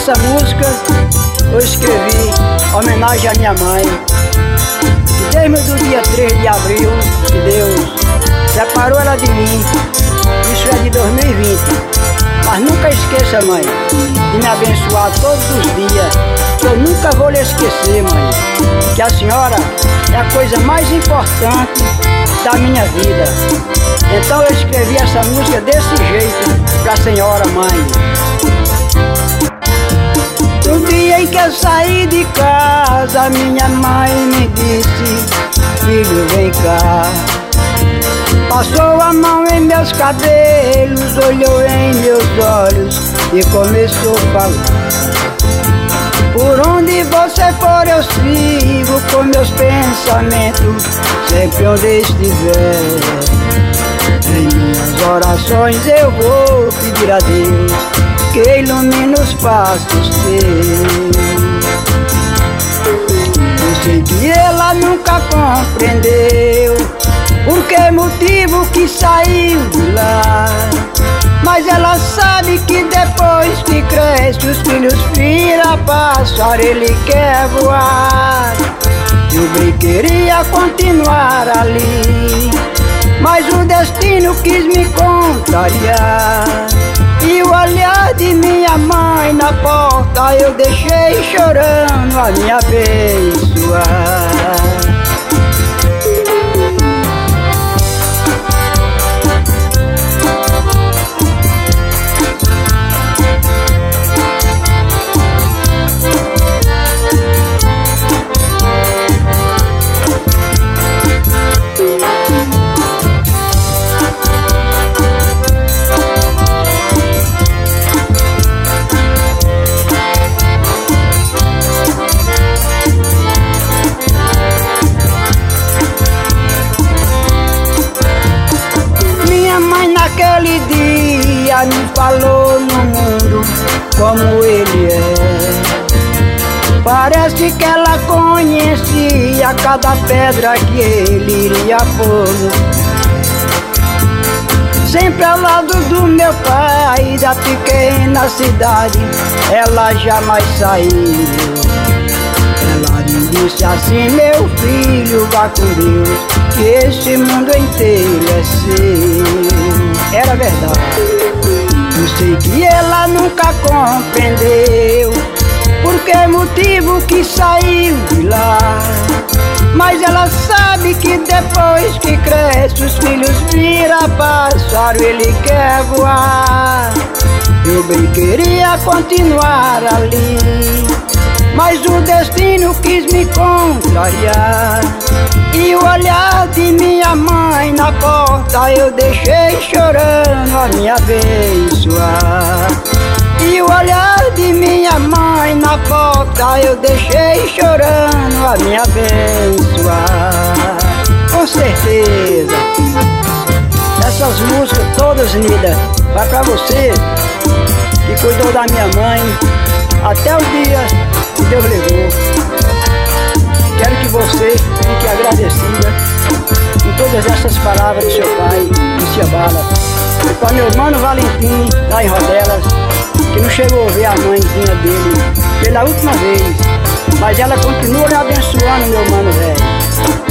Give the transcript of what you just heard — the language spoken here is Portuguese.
Essa música eu escrevi em homenagem à minha mãe, que desde o dia 3 de abril que Deus separou ela de mim. Isso é de 2020. Mas nunca esqueça, mãe, de me abençoar todos os dias, que eu nunca vou lhe esquecer, mãe, que a senhora é a coisa mais importante da minha vida. Então eu escrevi essa música desse jeito pra senhora, mãe. No dia em que eu saí de casa, minha mãe me disse: filho, vem cá. Passou a mão em meus cabelos, olhou em meus olhos e começou a falar: por onde você for eu sigo com meus pensamentos, sempre onde estiver. Em minhas orações eu vou pedir a Deus que ilumine os passos teus. Eu sei que ela nunca compreendeu por que motivo que saiu de lá, mas ela sabe que depois que cresce os filhos vira pássaro, ele quer voar. Eu bem queria continuar ali, mas o destino quis me contrariar. E o olhar de minha mãe na porta eu deixei chorando a me abençoar. Naquele dia me falou no mundo como ele é. Parece que ela conhecia cada pedra que ele iria pôr. Sempre ao lado do meu pai, da pequena cidade, ela jamais saiu. Ela me disse assim: meu filho, vá com Deus, que esse mundo inteiro é seu. Era verdade. Eu sei que ela nunca compreendeu por que motivo que saiu de lá, mas ela sabe que depois que cresce os filhos vira pássaro, ele quer voar. Eu bem queria continuar ali, mas o destino quis me contrariar. E o olhar de minha mãe na porta eu deixei chorando a me abençoar. E o olhar de minha mãe na porta eu deixei chorando a me abençoar. Com certeza, essas músicas todas unidas vai pra você que cuidou da minha mãe até o dia que Deus levou. Quero que você fique agradecida com todas essas palavras do seu pai, de Ciabala. E para meu irmão Valentim, lá em Rodelas, que não chegou a ver a mãezinha dele pela última vez, mas ela continua me abençoando, meu mano velho.